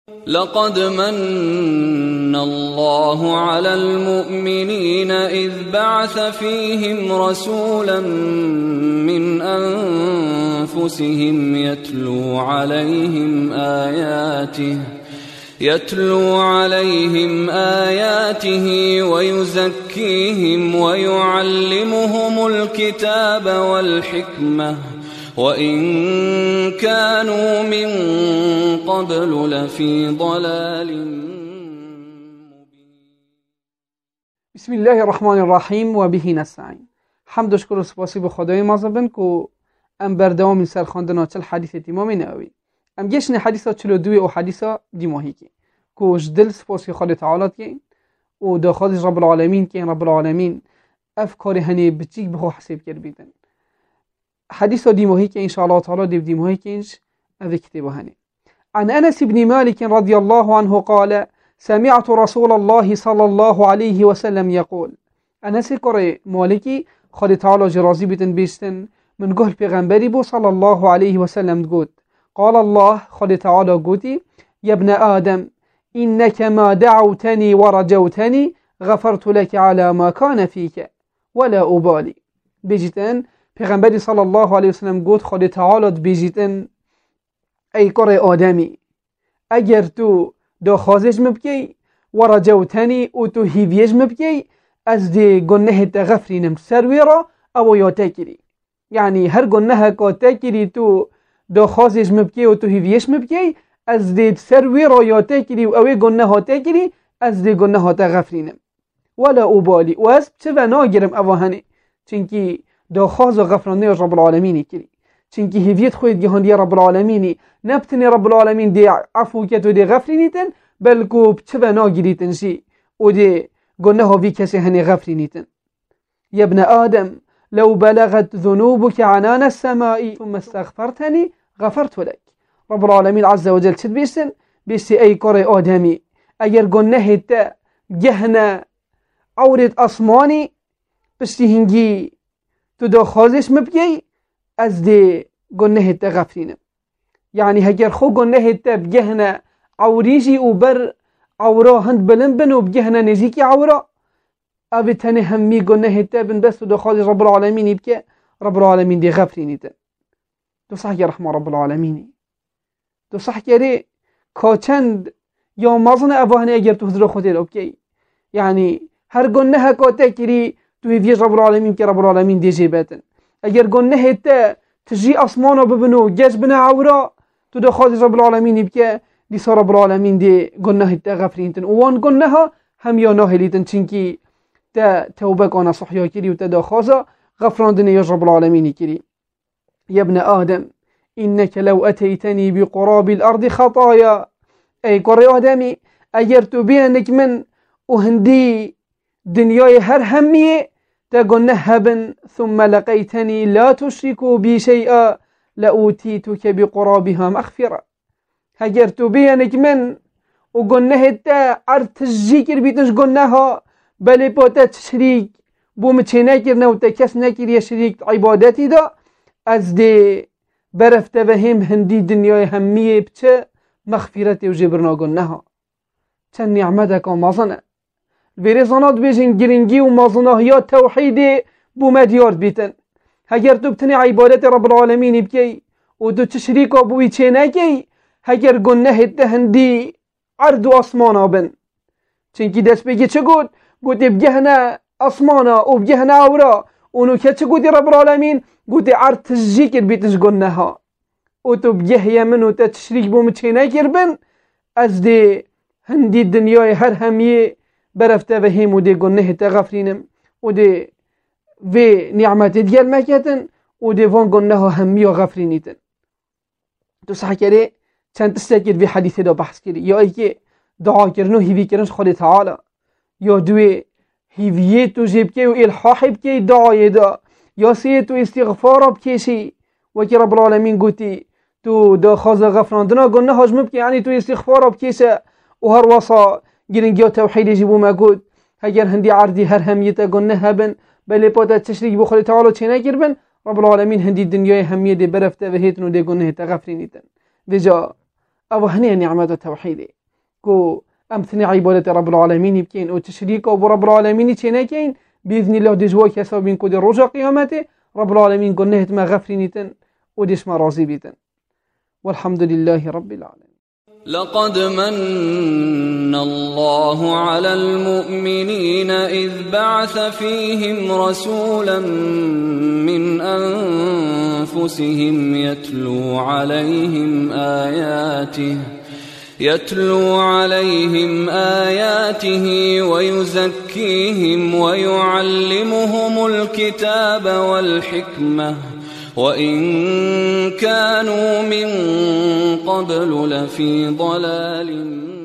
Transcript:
لقد من الله على المؤمنين إذ بعث فيهم رسولا من أنفسهم يتلو عليهم آياته ويزكيهم ويعلمهم الكتاب والحكمة وإن كانوا من قبل لفي ضلال مبين. بسم الله الرحمن الرحیم و به نستعین. حمد و شکر و سپاسی به خدای مازبن که ام بردوام سر خواندن چل حدیث امام نووی ام گشن حدیثا 42 و حدیثا دیماهی که دل سپاسی خدا تعالی که و داخلش رب العالمین که رب العالمین افکار هنی بچیک بخو حساب کرد بیدن حديث ديموهي إن شاء الله تعالى ديموهي إنش أذكتبهني. عن أنس بن مالك رضي الله عنه قال: سمعت رسول الله صلى الله عليه وسلم يقول. أنس كري مالكي خالد تعالى جرازي بتن بيستن من قهل پیغمبری بو صلى الله عليه وسلم تقول: قال الله خالد تعالى قوتي: يا ابن آدم إنك ما دعوتني ورجوتني غفرت لك على ما كان فيك ولا أبالي. بجتن پیغمبری صلی الله علیه وسلم گفت خدا تعالی بیجیتن ای کار آدمی اگر تو داخازش مبکی و رجوتنی و تو هیویش مبکی از دی گناه تغفرینم سروی را او یا تکری یعنی هر گناه که تکری تو داخازش مبکی و تو هیویش مبکی از دی سروی را یا تکری و اوی گناه تکری از دی گناه تغفرینم ولا اوبالی و از چه و ناگرم اوهنی چنکی داخاز و غفرانه رب العالمینی کری چنکی هیویت خوید گهاندی رب العالمینی نبتنی رب العالمین دی عفو کت و دی غفرینیتن بلکو بچه و ناگریتن شی و دی گناه وی کسی هنی غفرینیتن. یا ابن آدم لو بلغت ذنوبك عنان السماء ثم استغفرتني غفرت لك. رب العالمین عز وجل چد بیستن بیستی ای کار آدمی اگر گناه تا گهنه عورت اسمانی بستی هنگی تو داخازش مبکی از دی گناه تا غفرینم یعنی اگر خو گناه تا بگهنه عوریجی و بر عورا هند بلن بن و بگهنه نزیکی عورا او تنه همی گناه تا بن بس و داخازش رب العالمینی بکه رب العالمین دی غفرینی تا تو صح که رحمه رب العالمینی تو صح که ری کاچند یا مازن اوهنه اگر تو حضر خودی رو بکی یعنی هر گناه که تا کری تو هیویش رب العالمین که رب العالمین دیجی باتن اگر گناه تا تجی اسمانو ببنو گز بنا عورا تو داخل رب العالمین بکه دیسا رب العالمین دی گناه تا غفرینتن وان گناه هم یا ناهلیتن چنکی تا توبه کانا صحیا کری و تا داخازا غفراندن یا رب العالمین کری. یا ابن آدم انك لو اتیتنی بقراب الارض خطایا ای قرآن آدمی اگر تو بینک من و هندی دنیای هر همیه تا گناه هبن ثم لقيتني لا تشركوا بي شيئا لأوتيتك بقرابها مغفرة. اگر تو بینک من و گناه تا ارتجی کر بیتنش گناه ها بلی پاتا شریک بوم چه نکرنه و تا کس نکر یا شریک عبادتی دا از دی برفته و هم هندی دنیای همیه بچه مغفرت و جبرنا گناه ها چند نعمت که مازنه برزانات بیشن گرنگی و مازناهیات توحید بومدیارد بیتن اگر تو بتنی عبادت رب العالمین بکی و تو تشریک بوی چه نکی اگر گناه تهندی عرض و اسمانا بن چنکی دست بگی چه گود بگهنه اسمانا و بگهنه اورا اونو که چه گودی رب العالمین گودی عرض تشریک بیتنش گناه ها و تو بگه یمن و تا تشریک بوم چه نکر بن از دی هندی دنیای هر همیه برفته و هم و دی گناه تا غفرینم و دی و نعمت دیگر مکتن و دی وان گناه همی و غفرینیتن. تو صح کری چند تستکر و حدیث دا بحث کری یا ای که دعا کرنو هیوی کرنش خود تعالی یا دوی هیویه تو جیب که و الحاح بکی دعای دا یا سی تو استغفار بکشی و که رب العالمین گوتی تو دا خواز غفراندنا گناه هاجم بکی یعنی تو استغفار بکشه و هر وصا گرنگی توحید جیبو مگود اگر هندی عردی هر همیت گناه هبن بلی پاتا تشریک بخوری تعالی چه نگر بن رب العالمین هندی دنیای همیه دی برفته و هیتنو دی گناه تغفرینیتن. وجا أو هني نعمة التوحيد كو أمثني عبادة رب العالمين بكين أو تشريك أو رب العالمين كين بإذن الله دجوا كسابين كود الرجع قيامته رب العالمين قلناه ما غفرينتن ودش ما راضي بيتن والحمد لله رب العالمين. لقد من الله على المؤمنين إذ بعث فيهم رسولا من أنفسهم يتلو عليهم آياته ويزكيهم ويعلمهم الكتاب والحكمة وإن كانوا من قبل لفي ضلال